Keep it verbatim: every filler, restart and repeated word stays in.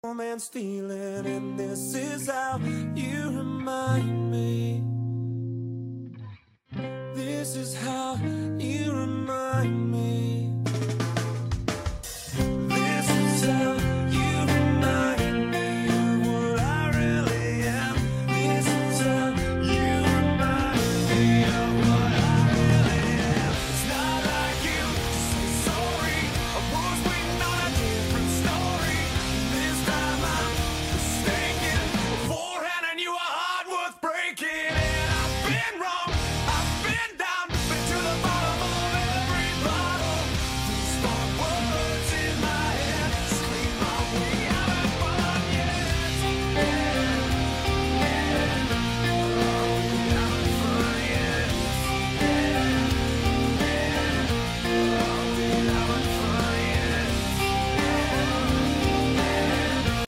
man stealing, and this is how you remind me. This is how